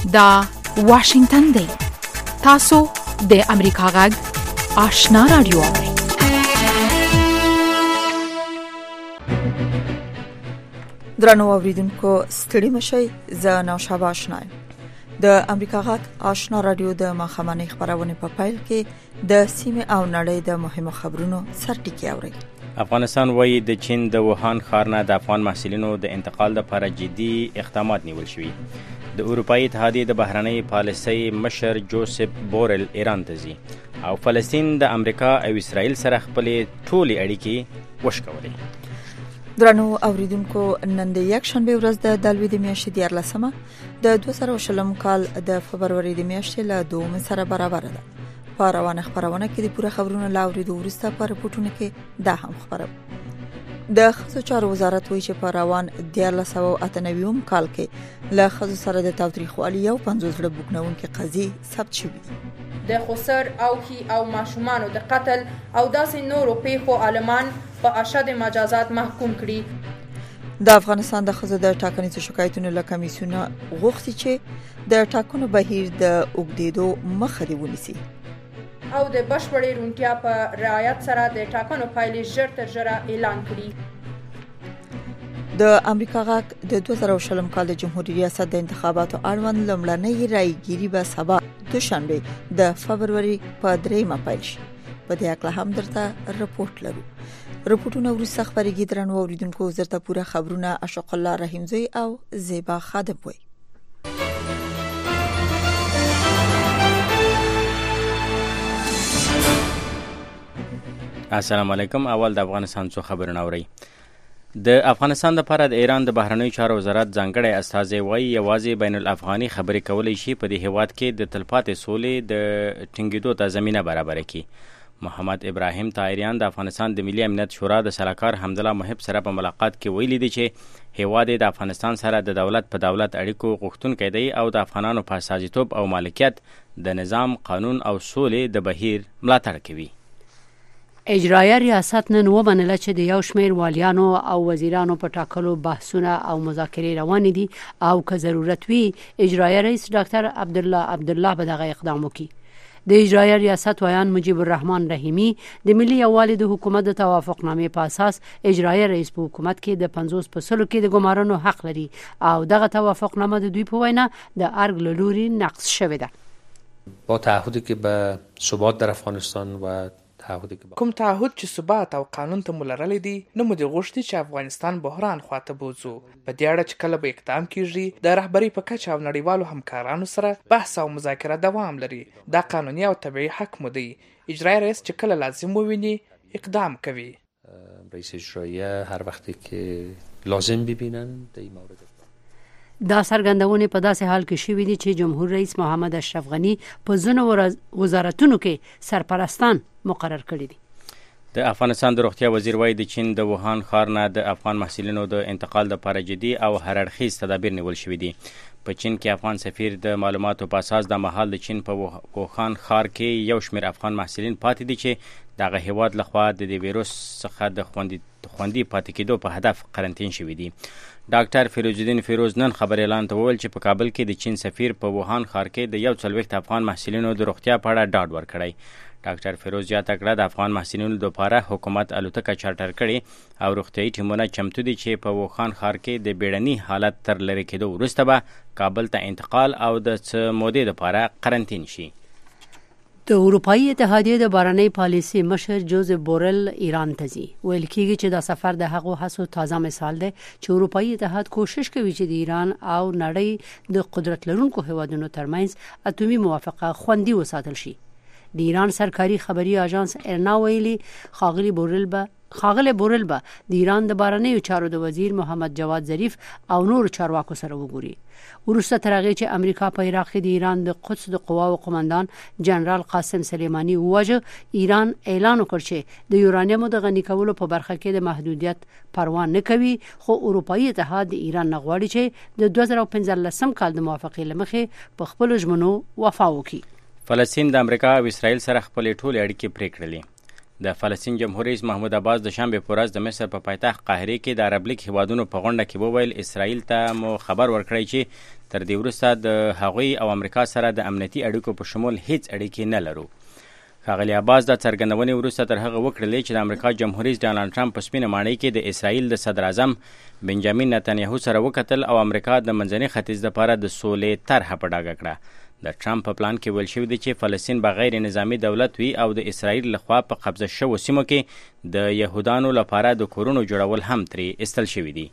دا واشنگتن دی. تاسو د امریکا غږ آشنا رادیو. درنو اوریدونکو ستړي مشئ، زه نوشابه آشنا یم. د امریکا غږ آشنا رادیو د ماخامنۍ خبرونه په پیل کې د سیمه او نړۍ د مهمو خبرونو سرټکی اوري. افغانستان وایي د چین د ووهان ښار نه د افغان محصلینو د انتقال لپاره جدي اقدامات نیول شوي. د اروپایي اتحادیې د بهرنۍ پالیسۍ مشر جوزف بورل ایران ته ځي او فلسطین د امریکا او اسرائیل سره خپلې ټولې اړیکې وشکولې. درنو اوریدونکو نن د یک شنبه ورځ د دلوي د میاشتې 14مه د 2020 کال د فبرवरी د میاشتې له 2 سره برابر ده. په روانه خبرونه کې د پوره خبرونو لاوریدو وروسته په رپورټونو کې دا هم خبره. د ښځو چارو وزارت وایي چې په روان 1998 کال کې له ښځو سره د تاوتریخوالي یو 50 زړه بوږنونکې قضیې ثبت شوې دي. د خسر او کی او ماشومانو د قتل او داسې نورو پیښو عالمان په اشد مجازات محکوم کړي. د افغانستان د ښځو د ټاکنیزو شکایتونو له کمیسیونه غوښتي چې د ټاکنو بهیر د اوږدېدو مخه دی ونیسي او د بشپړې روڼتیا په رعایت سره د ټاکنو پایلې ژر تر ژره اعلان کړي. د امریکا غږ د 2020 کال د جمهوریت ریاست د انتخاباتو اړوند لومړنۍ رایګیري به سبا دوشنبه د فبرवरी په 3 پیل شي. په دې اړه هم درته رپورټ لرو. رپورټونه ورسره خبرېږي. درنو اوریدونکو زرته پوره خبرونه اشق الله رحیمزی او زیبا خادم وي. السلام علیکم. اول د افغانستان څخه خبرونه اورئ. د افغانستان لپاره د ایران د بهرنیو چارو وزارت ځانګړی استازی وایي یوازې بین الافغاني خبرې کولای شي په دې هیواد کې د تلپاتې سولې د ټینګېدو ته زمینه برابره کړي. محمد ابراهیم طاهریان د افغانستان د ملي امنیت شورا د سلاکار حمدالله محب سره په ملاقات کې ویلي دي چې هیواد د افغانستان سره د دولت په دولت اړیکو غوښتونکی دی او د افغانانو په استازیتوب او مالکیت د نظام، قانون او سولې د بهیر ملاتړ کوي. اجرایه ریاست نن ومنله چې د یو شمېر والیانو او وزیرانو په ټاکلو بحثونه او مذاکرې روان دي او که ضرورت وي اجرایه رئیس ډاکټر عبدالله به دغه اقدام وکړي. د اجرایه ریاست ویان مجیب الرحمن رحیمی د ملي یووالي د حکومت د توافقنامې په اساس اجرایه رئیس په حکومت کې د 50 فصلو کې د ګمارنو حق لري او دغه توافقنامه د دوی په وینا د ارګ له لوري نقض شوې ده. با تعهدی که به ثبات در افغانستان و کوم تعهد چې ثبات او قانون ته ملرلې دي نو موږ غوښتي چې افغانستان بحران خواته بوځو. په دې اړه چې کله به اقدام کیږي د رهبری په کچه او نړیوالو همکارانو سره بحث او مذاکره دوام لري. دا قانوني او طبيعي حق مو دی. اجرایه رئیس چې کله لازم وویني اقدام کوي. رئیس اجرایه هر وخت که لازم ببینن در این مورد دا څرګندونه په داسې حال کې شوې دي چې جمهور رئیس محمد اشرف غنی په ځینو وزارتونو کې سرپرستان مقرر کړي دي. د افغانستان د روغتیا وزیر وایي د چین د ووهان ښار نه د افغان محصلینو د انتقال لپاره جدي او هرړخیز تدابیر نیول شوي دي. په چین کې افغان سفیر د معلوماتو په اساس د مهال د چین په ووهان ښار کې یو شمېر افغان محصلین پاتې دي چې دغه هیواد لخوا د دې ویروس څخه د خوندي پاتې کېدو په هدف قرنطین شوي دي. ډاکټر فیروز الدین فیروز نن خبر اعلان ته وویل چې په کابل کې د چین سفیر په ووهان ښار کې د 40 افغان محصلینو د روغتیا په اړه ډاډ ورکړی. ډاکټر فیروز زیاته کړه د افغان محصلینو لپاره حکومت الوتکه چارټر کړي او روغتیايي ټیمونه چمتو دي چې په ووهان ښار کې د بیړني حالت تر لرې کېدو وروسته به کابل ته انتقال او د څه مودې لپاره قرنطین شي. د اروپایي اتحادیې د بهرنۍ پالیسۍ مشر جوزف بورل ایران ته ځي. ویل کېږي چې دا سفر د هغو هڅو تازه مثال دی چې اروپایي اتحاد کوشش کوي چې د ایران او نړۍ د قدرت لرونکو هیوادونو ترمنځ اټومي موافقه خوندي وساتل شي. د ایران سرکاري خبري اژانس ارنا ویلي ښاغلي بورل به د ایران د بهرنیو چارو د وزیر محمد جواد ظریف او نور چارواکو سره وګوري. وروسته تر هغې چې امریکا په عراق کې د ایران د قدس د قواو قماندان جنرال قاسم سلیماني وواژه، ایران اعلان وکړ چې د یورانیمو د غني کولو په برخه کې د محدودیت پروا نه کوي، خو اروپایي اتحاد د ایران نه غواړي چې د 2015 کال د موافقې له مخې په خپلو ژمنو وفا وکړي. فلسطین د امریکا او اسرائیل سره خپلې ټولې اړیکې پرې کړلې. د فلسطین جمهور رئیس محمود عباس د شنبې په ورځ د مصر په پایتخت قاهره کې د عرب لیګ هیوادونو په غونډه کې وویل اسرائیل ته مو خبر ورکړی چې تر دې وروسته د هغوی او امریکا سره د امنیتي اړیکو په شمول هیڅ اړیکې نه لرو. ښاغلي عباس د څرګندونې وروسته تر هغه وکړلې چې د امریکا جمهور رئیس ډانلډ ټرمپ په سپینه ماڼۍ کې د اسرائیل د صدر اعظم بنجامین نتنیاهو سره وکتل او امریکا د منځني ختیځ لپاره د سولې طرحه په ډاګه کړه. د ټرمپ په پلان کې ویل شوي دي چې فلسطین به غیر نظامی دولت وي او د اسرائیل لخوا په قبضه شوو سیمو کې د یهودانو لپاره د کورونو جوړول هم ترې ایستل شوي دي.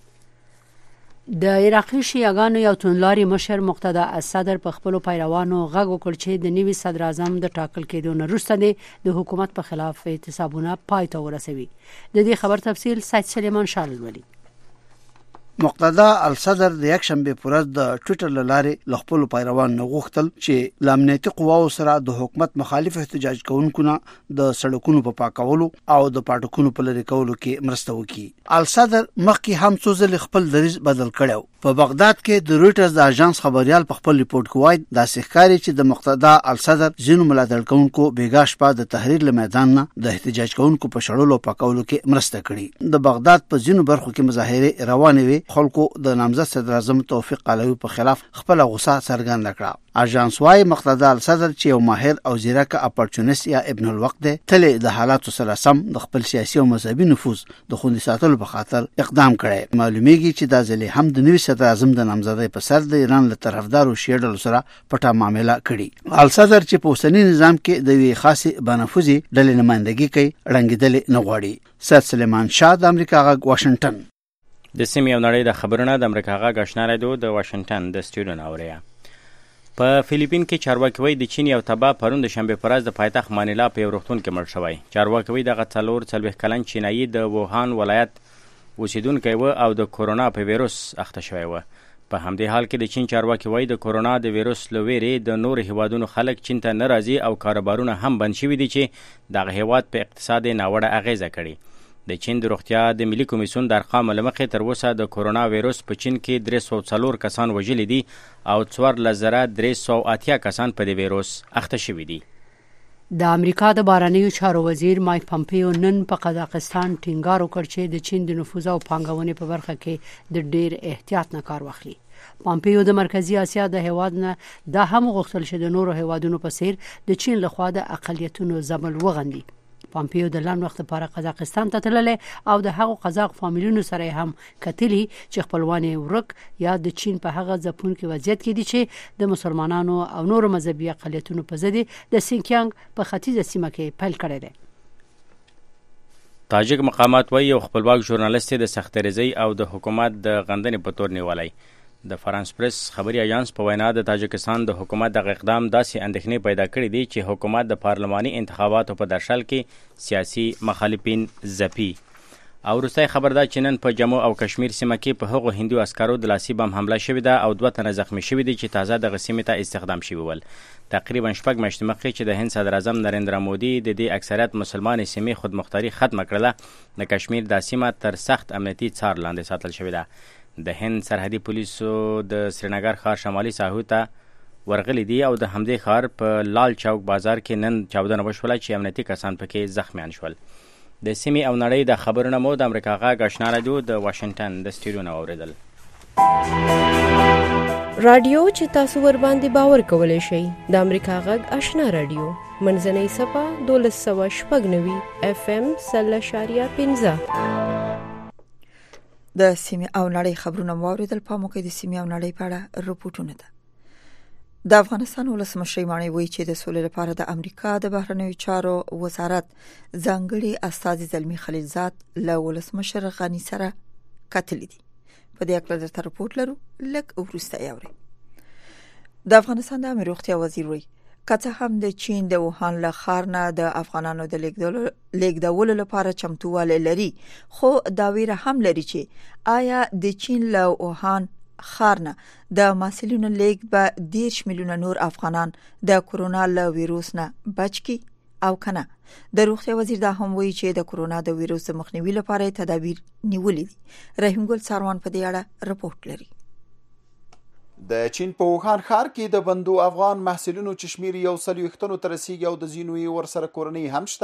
د عراقي شیعاګانو یو توندلاري مشر مقتدا الصدر په خپل پیروانو غږ وکړ چې د نوي صدر اعظم د ټاکل کېدو نه وروسته د حکومت په خلاف اعتصابونه پای ته ورسوي. د دې خبر تفصیل سید سلیمان شاه ولي. مقتدا الصدر د یک شنبه پر ورځ د ټوئیټر له لارې ل خپل پیروان غوښتل چې د امنیتي قواو سره د حکومت مخالف احتجاج کوونکو نه د سړکونو په پاکولو او د پاټکونو په لري کولو کې مرسته وکړي. الصدر مخکې هم څو ځله خپل دریځ بدل کړو. په بغداد کې د رويټرز د اژانس خبريال په خپل ریپورت کې وایي دا ښکاري چې د مقتدا الصدر ځینو ملاتړ کوونکو بیګا شپه د تحریر له میدان نه د احتجاج کوونکو په شړلو پاکولو کې مرسته کړې. د بغداد په ځینو برخو کې مظاهره روانې وي. خلکو د نامزد صدر اعظم توفیق علوی په خلاف خپل غوسه څرګنده کړه. اژانس وايي مقتدا الصدر چې یو ماهر او زیرک اپورچونیست یا ابن الوقت دی تل د حالاتو سره سم د خپل سیاسي او مذهبي نفوذ د خوندي ساتلو په خاطر اقدام کړی. معلومیږي چې دا ځلې هم د نوي صدر اعظم د نامزدۍ په سر د ایران له طرفدارو شیعه ډلو سره پټه معامله کړې. الصدر چې په اوسني نظام کې د وی خاصه بنفوذي ډلې نمائندګي کوي رنګیدل نه غواړي. سید سلیمان شاه د امریکا غږ واشنگټن. د سیمې او نړۍ د خبرونه د امریکا غږ آشنا رادیو د واشنگټن د سټوډیو اوریا. په فلیپین کې چارواکي وایي د چین یو تبع پرون د شنبې په ورځ د پایتخت مانیلا په یو روغتون کې مړ شوی. چارواکي وایي دغه 40 کلن چینایي د ووهان ولایت اوسیدونکی و او د کورونا په ویروس اخته شوی و. په همدې حال کې د چین چارواکي وایي د کورونا د ویروس له ویرې د نور هیوادونو خلک چین ته نه راځي او کاروبارونه هم بند شوي دي چې دغه هیواد په اقتصاد ناوړه اغیزه کړي. د چین د روغتیا د ملي کمیسیون د ارقامو له مخې تر اوسه د کورونا ویروس په چین کې 304 کسان وژلي دي او 4380 کسان په دې ویروس اخته شوي دي. د امریکا د بهرنیو چارو وزیر مایک پامپیو نن په قزاقستان ټینګار وکړ چې د چین د نفوذ او پانګونې په برخه کې د ډیر احتیاط نه کار واخلي. پامپیو د مرکزی اسیا د هیواد نه دا هم غوښتل چې د نورو هیوادونو په څیر د چین لخوا د اقلیتونو ځپل وغندي. پامپیو د لنډ وخت لپاره قزاقستان ته تللی او د هغو قزاق فامیلونو سره هم کتلی چې خپلوان ورک یا د چین په هغه ځپونکي وضعیت کې دي چې د مسلمانانو او نورو مذهبي اقلیتونو په ضد د سینکیانګ په ختیځه سیمه کې پیل کړی دی. تاجک مقامات وایي یو خپلواک ژورنالیست د سختریزۍ او د حکومت د غندنې په تور نیولی. د فرانس پریس خبري اژانس په وینا د تاجکستان د حکومت دغه اقدام داسې اندېښنې پیدا کړې دي چې حکومت د پارلماني انتخاباتو په درشل کې سیاسي مخالفین ځپي. او وروستی خبر دا چې نن په جموں او کشمیر سیمه کې په هغو هندو عسکرو د لاسي بم حمله شوې ده او 2 تنه زخمی شوي دي چې تازه دغه سیمې ته استخدام شوي ول. تقریبا 6 میاشتې مخکې چې د هند صدر اعظم نریندرا مودي د دې اکثریت مسلمان سیمې خودمختاري ختمه کړله د کشمیر د سیمه تر سخت امنیتي څار لاندې ساتل شوې ده. د هند سرحدي پولیسو د سرینگر ښار شمالي ساحو ته ورغلي دي او د همدې ښار په لال چوک بازار کې نن چاودنه وشوله چې امنیتي کسان پکې زخمیان شول. د سیمې او نړۍ د خبرونه مو د امریکا غږ آشنا رادیو د واشنگټن د سټوډیو نه اوریدل. رادیو چې تاسو ور باندې باور کولای شئ د امریکا غږ آشنا رادیو منځنۍ صفه 1290 FM 0.15 د سیمې او نړۍ خبرونه واوریدل. په موقع د سیمې او نړۍ په اړه رپورټونه ده. د افغانستان ولسمشر مانی وایي چې د سولې لپاره د امریکا د بهرنیو چارو وزارت ځانګړي استازي زلمی خلیلزاد له ولسمشر غنی سره کتلي دي. په دې اړه د رپورټ لرو لکه وروسته یاوري. د افغانستان د امنیت روغتیا وزیر وایي کته هم د چین د ووهان له ښار نه د افغانانو د لیږدولو لپاره چمتووالی لري، خو دا ویره هم لري چې آیا د چین له ووهان ښار نه د محصلینو لیږد به 10 میلیونه نور افغانان د کورونا له ویروس نه بچ کی او کنه. د روغتیا وزیر دا هم وایي چې د کورونا د ویروس مخنیوي لپاره تدابیر نیولې دي. رحیم ګل ساروان په دې اړه رپورټ لري. د چین په ووهان ښار کې د بندو افغان محصلینو چې شمیر 100 ته رسیږي او د ځینو یې ورسره کورنۍ هم شته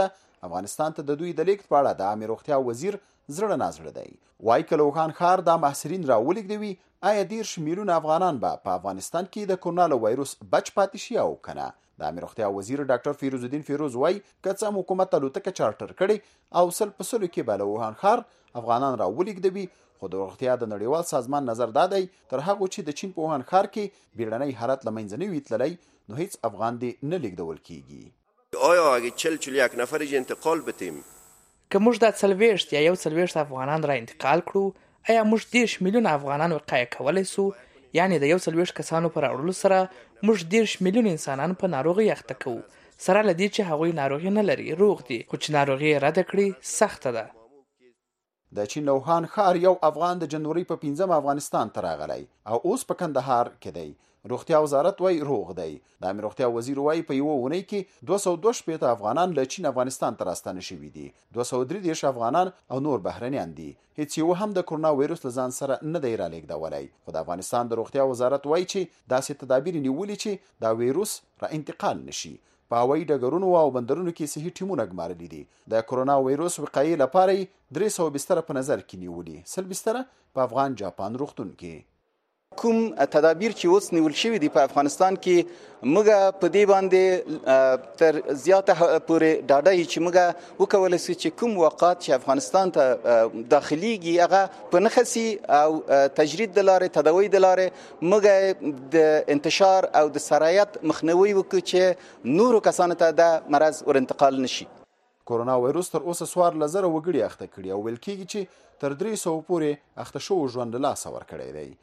افغانستان ته د دوی د لیږد په اړه د عامه روغتیا وزیر زړه نازړه دی. وایي که له ووهان ښار دا محصلین راولېږدوي آیا 10 میلیونه افغانان به په افغانستان کې د کرونا له وایروس بچ پاتې شي او که نه. د عامه روغتیا وزیر ډاکټر فیروز الدین فیروز وایي که څه هم حکومت الوتکه چارټر کړي او 100% کې به له ووهان ښار افغانان راولېږدوي، خو د روغتیا د نړیوال سازمان نظر دا دی تر هغو چې د چین په ووهان ښار کې بیړنی حالت له منځه نه وي تللی نو هیڅ افغان دې نه لیږدول کیږي. آیا اگه 41 نفر انتقال بدیم که موږ دا 40 یا 41 افغانان را انتقال کړو آیا موږ 10 میلیونه افغانان وقایه کولی سو؟ یعنی د 41 کسانو پر راوړلو سره موږ 10 میلیونه انسانان په ناروغي اخته کوو، سره له دې چې هغوی ناروغي نه لري، روغ دي، خو چې ناروغي رد کړي سخته ده. د چین له ووهان ښار یو افغان د جنوري په 5 افغانستان ته راغلی او اوس په کندهار کې دی. روغتیا وزارت وایي روغ دی. د عامه روغتیا وزیر وایي په یوه اونۍ کې 222 افغانان له چین افغانستان ته راستانه شوي دي، 233 افغانان او نور بهرنیان دي. هیڅ یو هم د کرونا وایروس له ځان سره نه دی رالیږدولی، خو د افغانستان د روغتیا وزارت وایي چې داسې تدابیر نیولي چې دا وایروس را انتقال نشي. په هوایي ډګرونو او بندرونو کې صحي ټیمونه ګمارلي دي. د کرونا وایروس وقایې لپاره یې 300 بستره په نظر کې نیولي، 100 بستره په افغان جاپان روغتون کې. کوم تدابیر چې اوس نیول شوي دي په افغانستان کې موږ په دې باندې تر زیاته پورې ډاډه یو چې موږ وکولی سو چې کوم واقعات چې افغانستان ته داخليږي هغه په نښه سي او تجرید د لارې تداوی د لارې موږ د انتشار او د سرایت مخنیوي وکړو چې نورو کسانو ته د مرض ور انتقال نشي. کرونا وایروس تر اوسه 14,000 وګړي اخته کړي او ویل کېږي چې تر 300 پورې اخته شوو ژوند له لاسه ورکړی دی.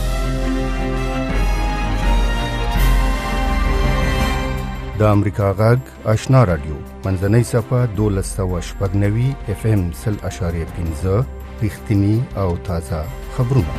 د امریکا غږ آشنا رادیو منځنۍ صفحه 1290 FM 0.5 رښتینی او تازه خبرونه.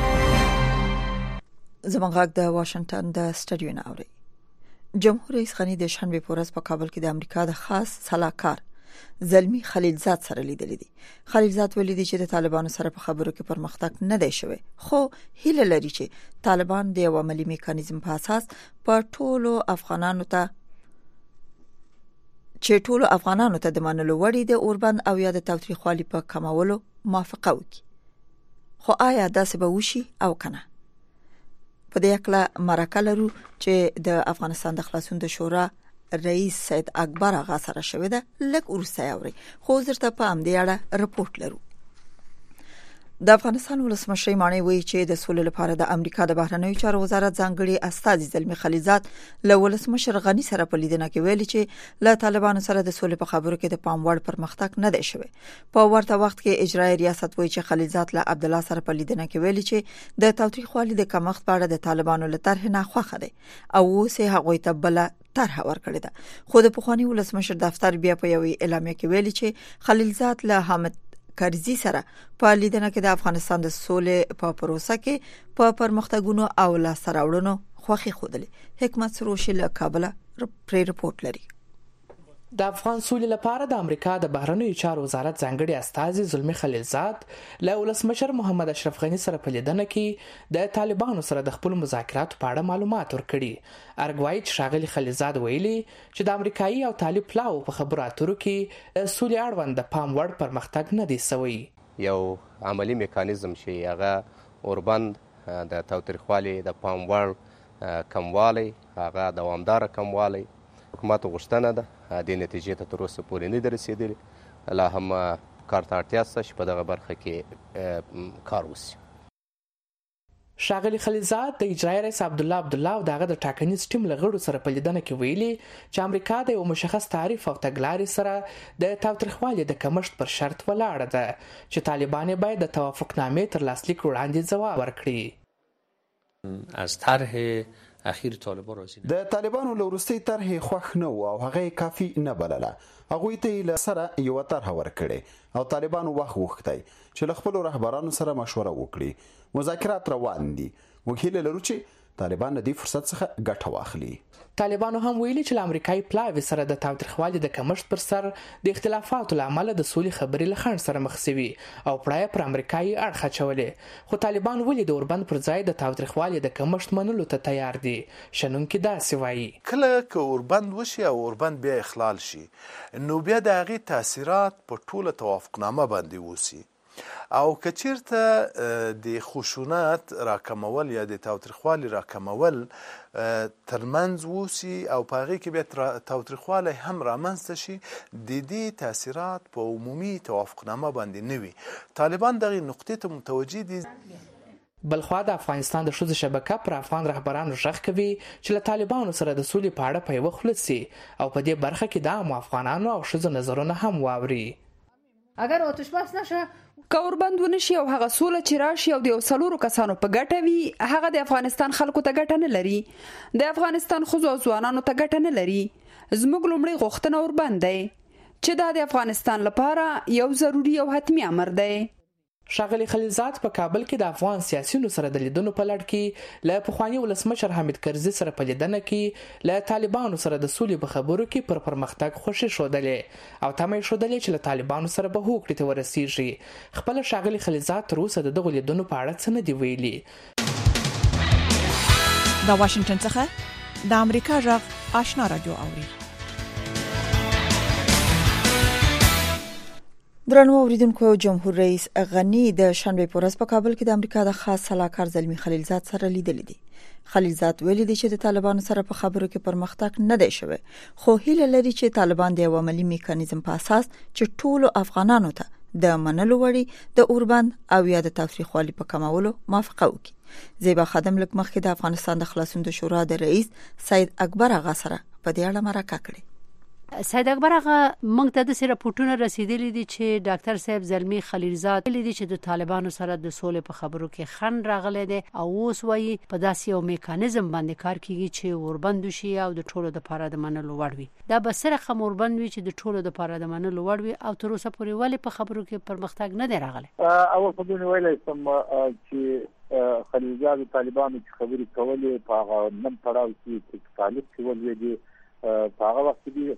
زموږ غږ د واشنگټن د سټډیو نه اوري. جمهور رئیس غنی د شنبه په ورځ په کابل کې د امریکا د خاص سلاکار زلمی خلیلزاد سره لیدلې دي. خلیلزاد ولیدي چې د طالبانو سره په خبرو کې پرمختګ نه دی شوی، خو هیله لري چې طالبان د یو عملی میکانیزم په اساس په ټولو افغانانو ته د منلو وړي د اوربند او یا د تاوتریخوالي په کمولو موافقه وکړي. خو آیا داسې به وشي او کنه؟ په دې اړه مرکه لرو چې د افغانستان د خلاصون د شورا رئیس سید اکبر آغا سره شوې ده، لږ وروسته اوري، خو زرته په همدې اړه رپورټ لرو. د افغانستان ولسمشر مانی وایي چې د سولې لپاره د امریکا د بهرنیو چارو وزارت ځانګړي استازي زلمی خلیلزاد له ولسمشر غنی سره په لیدنه کې ویلي چې له طالبانو سره د سولې په خبرو کې د پام وړ پرمختګ نه دی شوی. په ورته وخت کې اجرایي ریاست وایي چې خلیلزاد له عبد الله سره په لیدنه کې ویلي چې د تاوتریخوالي د کمښت په اړه د طالبانو له طرح نه خوښه دی او اوس یې هغوی ته بل طرح ورکړی ده. خو د پخوانی ولسمشر دفتر بیا په یوې اعلامیه کې ویلي چې خلیلزاد له حامد کرزي سره په لیدنه کې د افغانستان د سولې په پروسه کې په پرمختګونو او لاسته راوړنو خوښي خوده. حکمت سروشي له کابل پری رپورټ لري. د افغان سولې لپاره د امریکا د بهرنیو چارو وزارت ځانګړي استازي زلمی خلیلزاد له ولسمشر محمد اشرف غنی سره په لیدنه کې د طالبانو سره د خپل مذاکراتو په اړه معلومات ورکړي. ارګوای چې ښاغلي خلیلزاد ویلي چې د امریکایي او طالب پلاو په خبرو اترو کې سولې اړوند د پام وړ پرمختګ نه دی شوی. یو عملی میکانیزم چې هغه اوربند د تاوتریخوالي د پام وړ کموالی، هغه دوامدار کموالی، حکومت غوښتنه ده د نتیجې ته تر اوسه پورې نه ده رسېدلې. لا هم کار ته اړتیا شته چې په دغه برخه کې کار وشي. ښاغلي خلیلزاد د اجرایي رئیس عبدالله او دغه د ټاکنیز ټیم له غړو سره په لیدنه کې ویلي چې امریکا د یو مشخص تعریف او تګلارې سره د تاوتریخوالي د کمښت پر شرط ولاړه ده چې طالبان باید د توافقنامې تر لاسلیک وړاندې ځواب ورکړي. از طرح اخیر طالبان راځي د طالبانو له وروستۍ طرحې خوښ نه و او هغه کافي نه بلله. هغوی ته یې له سره یوه طرحه ورکړې او طالبانو وخت غوښتی چې له خپلو رهبرانو سره مشوره وکړي. مذاکرات روان دي. موږ هیله لرو چې طالبان د دې فرصت څخه ګټه واخلي. طالبانو هم ویلي چې له امریکایي پلاوي سره د تاوتریخوالي د کمښت پر سر د اختلافاتو له امله د سولې خبرې له خنډ سره مخ شوي او پړایه پر امریکایي اړخ اچولې. خو طالبان ولې د اوربند پر ځای د تاوتریخوالي د کمښت منلو ته تیار دي؟ شنونکي داسې وایي: کله که اوربند وشي او اوربند بیا اخلال شي، نو بیا د هغې تاثیرات په ټوله توافقنامه باندې وسی، او که چیرته د خشونت راکمول یا د تاوتریخوالي راکمول ترمنځ وسی او په هغې کې بیا تاوتریخوالی هم رامنځته شي، د دې تاثیرات په عمومي توافقنامه باندې نه وي. طالبان دغې نقطې ته متوجه دي. بلخوا د افغانستان د ښځو شبکه پر افغان رهبرانو غږ کوي چې له طالبانو سره د سولې په اړه په یوه خوله سي او په دې برخه کې د عامو افغانانو او ښځو نظرونه هم واوري. اگر آتش بس نشه، که اوربند ونشي او هغه سوله چې راشي او د یو څلورو کسانو په ګټه وي، هغه د افغانستان خلکو ته ګټه نه لري، د افغانستان ښځو او ځوانانو ته ګټه نه لري. زموږ لومړی غوښتنه اوربند دی چې دا د افغانستان لپاره یو ضروري او حتمی امر دی. ښاغلي خلیلزاد په کابل کې د افغان سیاسیونو سره د لیدنو په لړ کې له پخواني ولسمشر حامد کرزي سره په لیدنه کې له طالبانو سره د سولې په خبرو کې پر پرمختګ خوښي ښودلې او تمه یې ښودلې چې له طالبانو سره به هوکړې ته ورسیږي. خپله ښاغلي خلیلزاد تر اوسه د دغو لیدنو په اړه څه نه دي ویلي. د واشنگټن څخه د امریکا غږ آشنا رادیو اوري. درنو اوریدونکو، جمهور رئیس غنی د شنبه په ورځ په کابل کې د امریکا د خاص سلاکار زلمی خلیلزاد سره لیدل دي. خلیلزاد ویلي دی چې د طالبانو سره په خبرو کې پرمختګ نه دی شوی، خو هیله لري چې طالبان د یو عملی میکانیزم په اساس چې ټولو افغانانو ته د منلو وړي د اوربند او یا د تفریخوالي په کمولو موافقه وکړي. زیبا خادم لک مخکې د افغانستان د خلاصون د شورا د رئیس سید اکبر اغا سره په دې اړه مرکه کړې. سید اکبر هغه موږ ته د راپورټونه رسیدلي دي چې ډاکټر صاحب زلمی خلیلزاد ویلي دي چې د طالبانو سره د سولې په خبرو کې خنډ راغلی دی او اوس وایي په داسې یو میکانیزم باندې کار کیږي چې اوربند شي او د ټولو لپاره د منلو وړ وي. دا به سره اوربند وي چې د ټولو لپاره د منلو وړ وي او تر اوسه پورې ولې په خبرو کې پرمختګ نه دی راغلی. اول خو دې ویلای سم چې خلیلزاد طالبانو چې خبرې کولې په هغه نن پړاو کې طالب کول دي په هغه وخت کې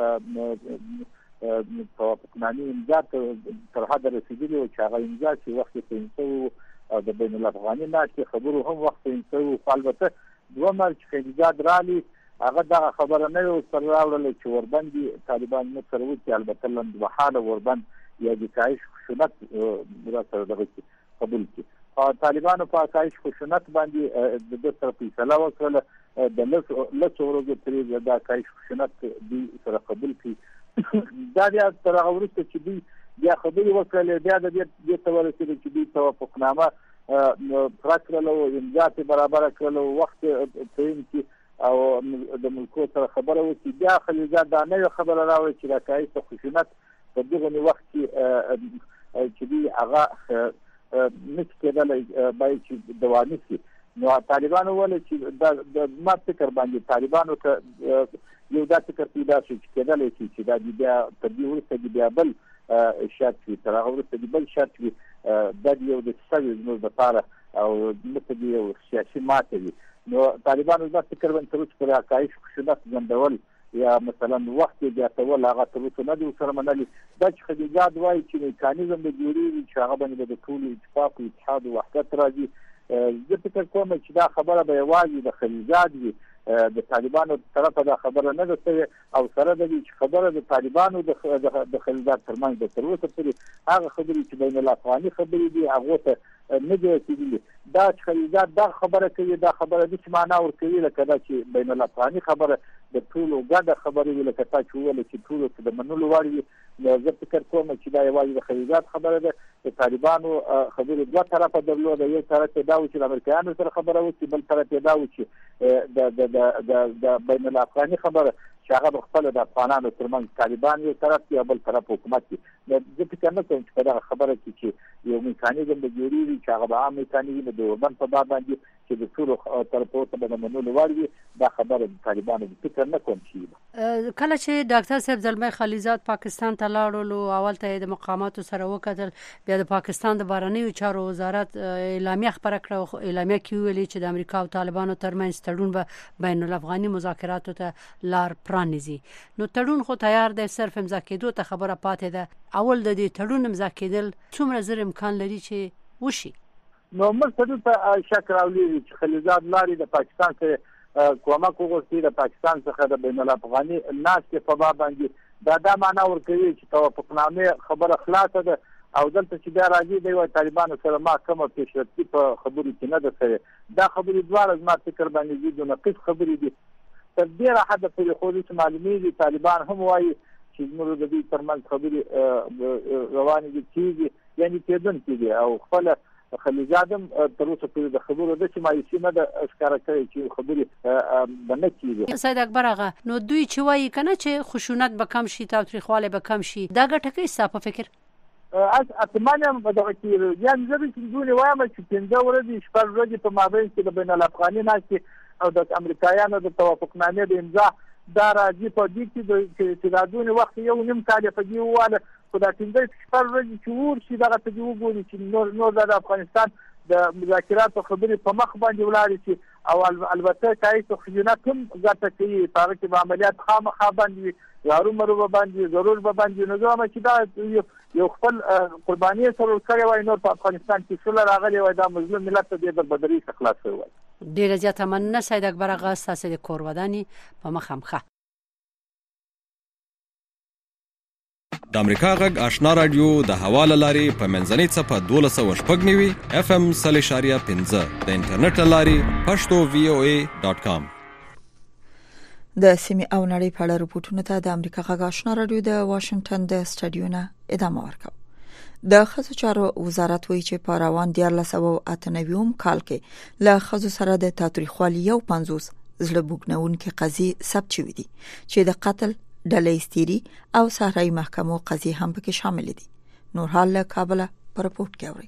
خپل توافقنامې امضا تر حده رسیدلي و چې هغه امضا چې وخت یې تنسو د بین الافغاني ناستې خبرو هم وخت تنسو. البته دوه چې خلیلزاد رالي هغه دغه خبره نه یو سره راوړله چې اوربند طالبان نه سره وکړي، البته لنډمهاله اوربند یا دفاعي خشونت را سره دغه قبول کړي. طالبانو په اساس خشونت باندې د دې سره فیصله وکړه د لسو ورځو پرې د اساس خشونت دوی سره قبول کړي. دا بیا تر هغه وروسته چې دوی بیا خبرې وکړلې، بیا د دې ته ورسېدل چې دوی توافقنامه پوره کړله او امضا یې برابره کړله، وخت تعیین کړي او د ملکو سره خبره وکړي. بیا خلیلزاد دا نوې خبره راوړې چې د اساس خشونت په دغه وخت کې چې دوی هغه نشي کېدلی باید چې دوامي شي. نو طالبانو ولې چې د ما فکر باندې طالبانو ته یو داسې فکر پیدا شو چې کېدلی شي چې دا بیا تر دې وروسته بیا بل شرط وي، تر هغه وروسته بل شرط وي، دا یو د سوي زموږ لپاره او مثل یو سیاسي ماته وي. نو طالبانو دا فکر باندې تر اوسه پورې حقایق خشونت ځنډول یا مثلا وخت یې زیاتول هغه تر اوسه نه دي ورسره منلي. دا چې خلیلزاد وایي چې میکانیزم به جوړېږي چې هغه باندې به د ټولو اتفاق او اتحاد او وحدت راځي، زه فکر کوم چې دا خبره به یوازې د خلیلزاد وي، د طالبانو طرفه دا خبره نه ده شوې او سره د دې چې خبره د طالبانو د خلیلزاد ترمنځ د تر اوسه پورې هغه خبرې چې بین الافغاني خبرې دي هغو ته نه دي رسېدلي. دا چې خلیلزاد دا خبره کوي، دا خبره داسې معنا ورکوي لکه دا چې بین الافغاني خبره د ټولو ګډه خبرې وي، لکه تا چې وویل چې ټولو ته د منلو وړ وي. زه فکر کوم چې دا یوازې د خلیلزاد خبره ده. د طالبانو خبرې دوه طرفه درلوده، یو طرف یې دا و چې د امریکایانو سره خبره وکړي، بل طرف یې دا و چې د بین الافغاني خبره چې هغه خپله د افغانانو ترمنځ طالبان یو طرف کې او بل طرف حکومت کې. زه فکر نه کوم چې په دغه خبره کې چې یو میکانیزم به جوړېږي چې هغه به عام میکانیزم د اوربند په باب باندې چې د ټولو طرفونو ته د منلو وړ وي. دا خبره د طالبانو د فکر نه کوم شي. کله چې ډاکټر صاحب زلمي خلیزاد پاکستان ته لاړل، اول ته د مقاماتو سره وکتل، بیا د پاکستان د بهرنیو چارو وزارت اعلامیه خبره کړه. اعلامیه کې ویلي چې د امریکا او طالبانو ترمنځ تړون به بین الافغاني مذاکراتو ته لار پرانیزي. نو تړون خو تیار دی، صرف امضا کېدو ته خبره پاتې ده. اول د دې تړون امضا کېدل څومره زر امکان لري چې وشي؟ نو موږ ته شک راولي چې خلیزاد لاري د پاکستان سره کومک وغوښتي، د پاکستان څخه د بین الافغاني ناستې په باب باندې دا معنا ورکوي چې توافقنامه خبره خلاصه ده او دلته چې بیا راځي د طالبانو سره ما کومه پیشرفتي په خبرو کې نه ده سره. دا خبرې دواړه زما فکر باندې دي نقص خبرې دي. تر ډېره حده پورې خو چې معلومیږي طالبان هم وایي چې زموږ د دې ترمنځ خبرې روانې دي کېږي، یعنې کېدونکې دي. او خپله خلیزادم تر اوسه پورې د خبرو د چې مایوسي نه ده ښکاره کړې چې خبرې به نه کېږي. سید اکبر آغا، نو دوی چې وایي که نه چې خشونت به کم شي، تاوتریخوالی به کم شي، دا ګټه کوي ستا په فکر؟ اتمنى هم دغه کې یعنې زه چې دوی وایم چې 15 ورځې 6 ورځې په مابین کې د بین الافغاني ناستې او د امریکایانو د توافقنامې د امضا دا راځي په دې کې چې دا دونه وخت یو نیم کال په دې وواله، خو دا 15 ورځې چې ورشي دغه ته وګوري چې نور د افغانستان د مذاکراتو خبرې په مخ باندې ولاړې شي. او البته کایي خشونت هم ګټه کوي، په هغه کې به عملیات خامخا باندې هرومرو به باندې ضرور به باندې. نو زه چې دا یو خپل قرباني سره کړی وای نور په افغانستان کې څه راغلی وای، دا مظلوم ملت ته د بدبختۍ څخه خلاص شوی وای. ډېره زیاته مننه سید اکبر آغا، ستاسو د کور ودانې په مخ هم ښه. د امریکا غږ آشنا رادیو د حواله لاري په منځنۍ صفه 1290 FM 0.5 د انټرنیټ لاري pashto.voa.com. د سیمې او نړۍ په اړه راپورټونه ته د امریکا غږ آشنا رادیو د واشنگټن د سټډیو نه ادامه ورکوي. د ښځو چارو وزارت وایي چې په روان 1998 کال کې له ښځو سره د تاوتریخوالي 50 زړه بوږنونکې قضیې ثبت شوې دي چې د قتل، ډلې استيري او صحرایي محکمو قضیې هم پکې شامل دي. نور حال له کابل پر رپورټ کوي.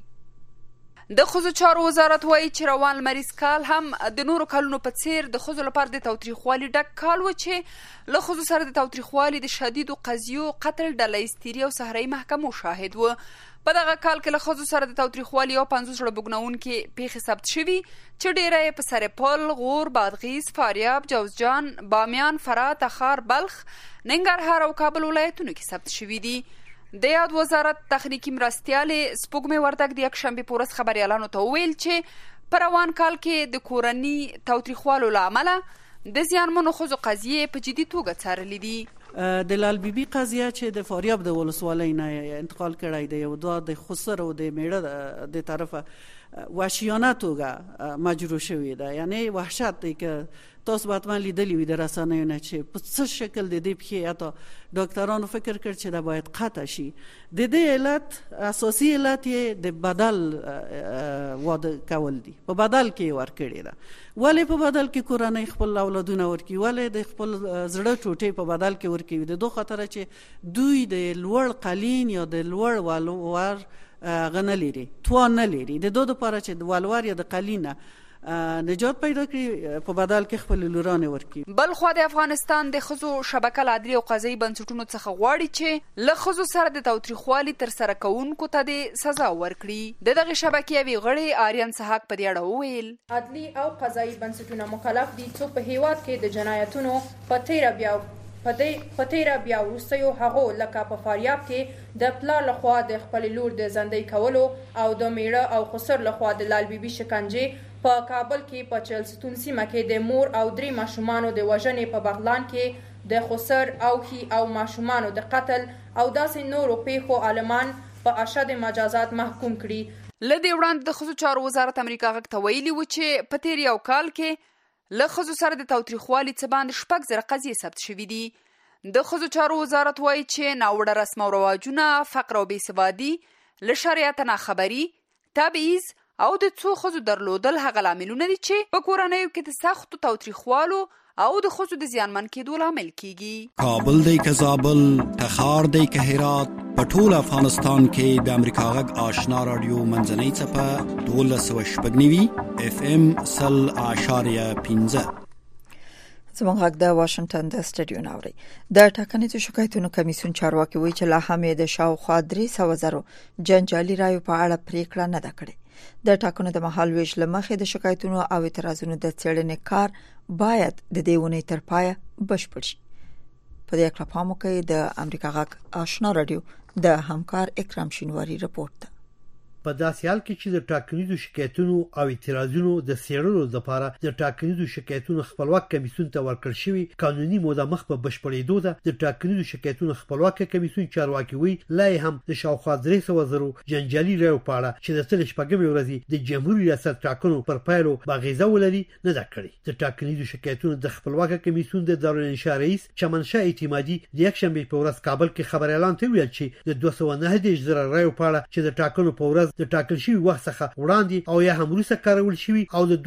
د ښځو چارو وزارت وایي چې روان لمریز کال هم د نورو کلونو په څیر د ښځو لپاره د تاوتریخوالي ډک کال و چې له ښځو سره د تاوتریخوالي د شدیدو قضیو، قتل، ډلې استيري او صحرایي محکمو شاهد و. په دغه کال کې له ښځو سره د تاوتریخوالي 50 زړه بوږنونکې پیښې ثبت شوي چې ډېره یې په سرپل، غور، بادغیس، فاریاب، جوزجان، بامیان، فراه، تخار، بلخ، ننګرهار او کابل ولایتونو کې ثبت شوي دي. د یاد وزارت تخنیکی مرستیالې سپوږمۍ وردګ د یکشنبې په ورځ خبریالانو ته وویل چې په روان کال کې د کورني تاوتریخوالو له امله د زیانمنو ښځو قضیې په جدي توګه څارلې دي. د لال بیبي قضیه چې د فاریاب د ولسوالۍ نه انتقال کړی دی، یو د خسر او د میړه د طرفه وحشیانه توګه مجروح شوی ده. یعنی وحشت دی که تاسو به حتما لیدلی وي د رسنیو نه چې په څه شکل د دې پښې حتی ډاکټرانو فکر کړ چې دا باید قطع شي. د دې علت اساسي علت یې د بدل واده کول دي، په بدل کې ورکړي ده. ولې په بدل کې کورنۍ خپل اولادونه ورکوي؟ ولې د خپل زړه ټوټې په بدل کې ورکوي؟ د دوه خاطر چې دوی د لوړ قالین یا د لوړ ولور غنه لري، توان نه لري. د دوه لپاره چې د ولور یا د قالینه نجات پیدا کړي په بدل کې خپل لورانه ورکي. بل خو د افغانستان د ښځو شبکه له عدلي او قضایي بنسټونو څخه غواړي چې له ښځو سره د تاوتریخوالي تر سره کوونکو ته د سزا ورکړي. د دغه شبکې یوې غړي آریان سحاق په دې اړه وویل عدلي او قضایي بنسټونه مکلف دي څو په هیواد کې د جنایتونو په تیره بیا وروستیو هغو لکه په فاریاب کې د پلار لخوا د خپل لور د زندۍ کولو او د میړه او خسر لخوا د لال بیبي شکنجې، په کابل کې په چلستون سیمه کې د مور او 3 ماشومانو د وژنې، په بغلان کې د خسر اوخي او ماشومانو د قتل او داسې نورو پیښو عالمان په اشد مجازات محکوم کړي. لدې وړاندې د ښځو چارو وزارت امریکا غږ ته ویلي و چې په تیر یو کال کې له ښځو سره د تاوتریخوالي څه باندې 6,000 قضیې ثبت شوي دي. د ښځو چارو وزارت وایي چې ناوړه رسم او رواجونه، فقر او بېسوادي، له شریعت ناخبري، تبعیض او د څو ښځو درلودل هغه لاملونه دي چې په کورنیو کې د سختو تاوتریخوالو او د ښځو د زیانمن کېدو لامل کیږي. کابل دی که زابل، تخار دی که هرات، په ټول افغانستان کې د امریکا غږ آشنا رادیو منځنۍ څپه 12.9 FM 100.15. زموږ غږ د واشنگټن د سټډیو ناوړي د ټاکنیزو شکایتونو کمیسیون چارواکي وایي چې لا هم د شاوخوا 300,000 جنجالي رایو په اړه پریکړه نه ده کړې. د ټاکنو د مهال ویش لمخې د شکایتونو او اعتراضونو د څېړنې کار باید د دې ونې تر پایه بشپړ شي. په دې اړه پام وکړئ. د امریکا غږ آشنا رادیو د همکار اکرام شینواری رپورت ده. په داسې حال کې چې د ټاکنیزو شکایتونو او اعتراضونو د څېړلو لپاره د ټاکنیزو شکایتونو خپلواک کمیسیون ته ورکړل شوی قانوني موده مخ په بشپړېدو ده، د ټاکنیزو شکایتونو خپلواک کمیسیون چارواکي وایي لا هم د شاوخوا 300,000 جنجالي رایو په اړه چې د 16 ورځې د جمهوریت ریاست ټاکنو پر پایلو باغیزه ولري نه ده کړې. د ټاکنیزو شکایتونو د خپلواک کمیسیون د دارالانشا رئیس چمنشاه اعتمادي د یکشنبه په ورځ کابل کې خبر اعلان ته ویل چې د 209,000 رایو په اړه چې د ټاکنو په ورځ د ټاکل شوی وخت څخه وړاندې او یا هم وروسته کارول شوی او د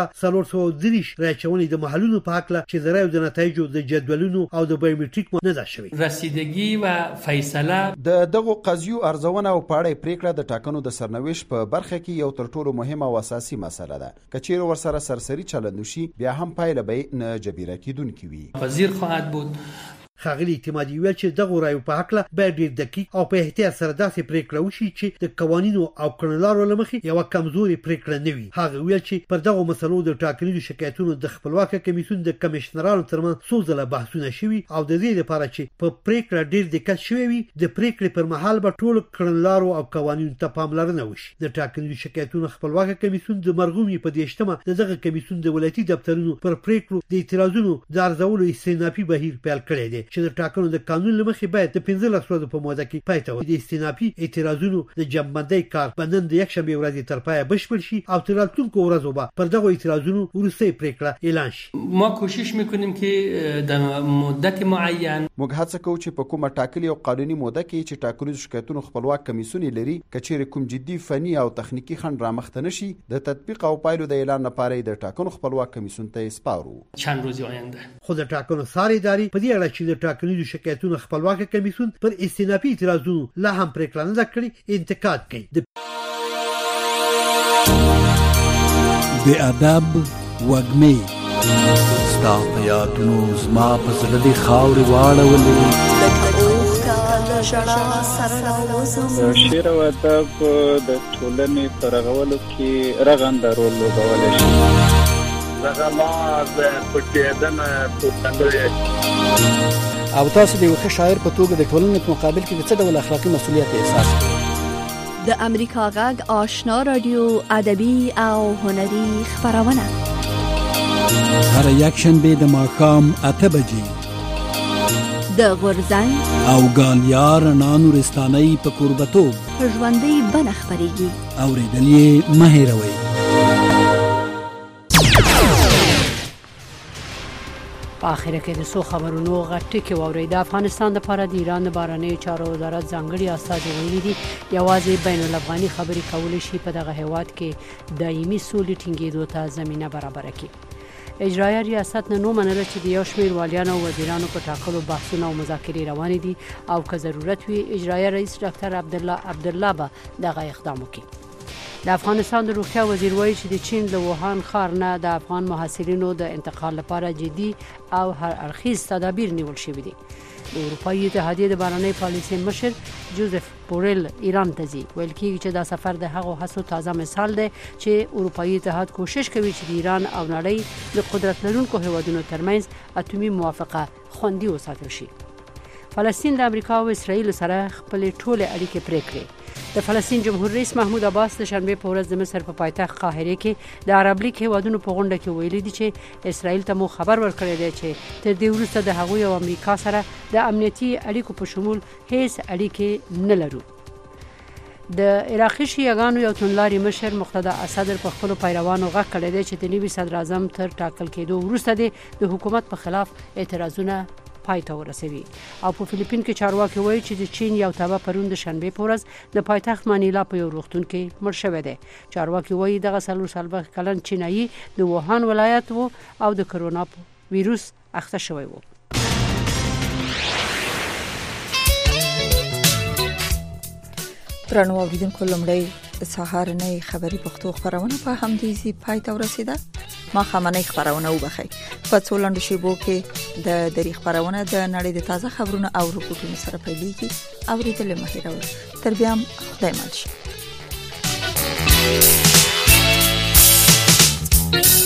2430 راچونې د محلونو په حق چې د رایو د نتایجو د جدولونو او د بایومټریک نه ده شوی. رسیدگی و فیصله د دغه قضیو ارزونه او پاړې پریکړه د ټاکنو د سرنوشت په برخه کې یو تر ټولو مهمه او اساسي مسله ده. کچیر ورسره سرسری چلند وشي بیا هم پایله به نه جبیره کیدونکې وي. وزیر خواهد بود. خاغلی اعتمادي ویل چې دغه رایو په حق باید ډیر دقیق او په احتیاط سره داسې پریکړه وشي چې د قوانینو او کړنلارو لمخې یو کمزوري پریکړه نه وي. هغه ویل چې پر دغه مسلو د ټاکنیزو شکایتونو د خپلواک کمیسیون د کمشنرانو ترمنځ څو ځله بحثونه شوي او د دې لپاره چې په پریکړه ډیر دقت شوی وي د پریکړې پر مهال به ټول کړنلارو او قوانینو ته پاملرنه وشي. د ټاکنیزو شکایتونو خپلواک کمیسیون د مرغومي په 18 دغه کمیسیون د ولایتي دفترونو پر پریکړو د اعتراضونو د ارزولو استینافي بهیر پیل کړی دی چې د ټاکنو د قانون لمخې باید د 15 ورځې په موده کې پای ته ورسیږي. د استینافي اعتراضونو د جمعبندۍ کار په نن د یکشنبه ورځې تر پایه بشپړ شي او تر راتلونکو ورځو به پر دغه اعتراضونو وروستۍ پریکړه اعلان شي. ما کوشش میکنیم که در مدت معین موږ هڅه کوو چې په کومه ټاکلې او قانوني موده کې چې ټاکنیزو شکایتونو خپلواک کمیسیون لري کچېرې کوم جدي فني او تخنیکی خنډ رامخته نشي د تطبیق او پایلو د اعلان لپاره د ټاکنو خپلواک کمیسیون ته سپارو. چند روز آینده خود ټاکنو ساري داري په دې اړه چې د ټاکنیزو شکایتونو خپلواک کمیسیون پر استینافي اعتراضونو لا هم پریکړه نه ده کړې انتقاد کوي. د ادب وږمې ستا په یادونو زما په زړه دې خاورې واړولې شعر او ادب د ټولنې په رغولو کې رغنده رول لوبولی شي. او تاسو د یو ښه شاعر په توګه د ټولنې په مقابل کې د څه ډول اخلاقي مسؤلیت احساس کوئ؟ د امریکا غږ آشنا رادیو ادبي او هنري خپرونه هر یکشنبه د ماښام 8 بجې د غورځنګ او ګالیار نانو رستانۍ په کوربتوب په ژوندۍ بڼه خپرېږي. اورېدل یې مه هېروئ. په اخر کې د سو خبرونو غټ کې ووري د افغانستان لپاره د ایران بهرنیو چارو وزارت ځانګړي استازي ویلي دي یوازې بین الافغاني خبري کول شي په دغه هیواد کې دایمي سولې ټینګېدو ته زمينه برابر کړي. اجرایه ریاست نه منل چې د یو شمېر والیانو او وزیرانو په ټاکلو بحثونه او مذاکرې روان دي او که ضرورت وي اجرایه رئیس ډاکټر عبدالله به دغه اقدام وکړي. د افغانستان د روغتیا وزیر وایي چې د چین له ووهان ښار نه د افغان محصلینو د انتقال لپاره جدي او هر اړخیز تدابیر نیول شوي دي. د اروپایي اتحادیې د بهرنۍ پالیسۍ مشر جوزف بورل ایران ته ځي. ویل کېږي چې دا سفر د هغو هڅو تازه مثال دی چې اروپایي اتحاد کوشش کوي چې د ایران او نړۍ د قدرت لرونکو هیوادونو ترمنځ اټومي موافقه خوندي وساتل شي. فلسطین د امریکا او اسرائیل سره خپل ټول اړیکې پرې کړې. د فلسطین جمهور رئیس محمود عباس د شنبه په ورځ د مصر په پایتخت قاهره کې د عرب لیگ هیوادونو په غونډه کې ویلي دي چې اسرائیل ته مو خبر ورکړی دی چې تر دې وروسته د هغوی او امریکا سره د امنیتي اړیکو په شمول هیڅ اړیکې نه لرو. د عراقي شیعاګانو یو توندلاري مشر مقتدا اسد په خپل پیروانو غږ کړی دی چې د نوي صدر اعظم تر ټاکل کېدو وروسته د حکومت په خلاف اعتراضونه پای ته ورسوي. او په فلیپین کې چارواکي وایي چې د چین یو تابع پرون د شنبه په ورځ د پایتخت مانیلا په یو روغتون کې مړ شوی دی. چارواکي وایي دغه 40 کلن چینایي د ووهان ولایت وو او د کرونا ویروس اخته شوی و. درنو اوریدونکو لمړی سهارنۍ خبری پښتو خبرونه په همدې ځای پای ته ورسیده. ما خامنۍ خبرونه وبخښي. په څو لنډو شیبو کې د دری خبرونه د نړۍ د تازه خبرونو او رپورټونو سره پیلېږي. اوریدل مه هېروئ. تر بیا خدای مل شي.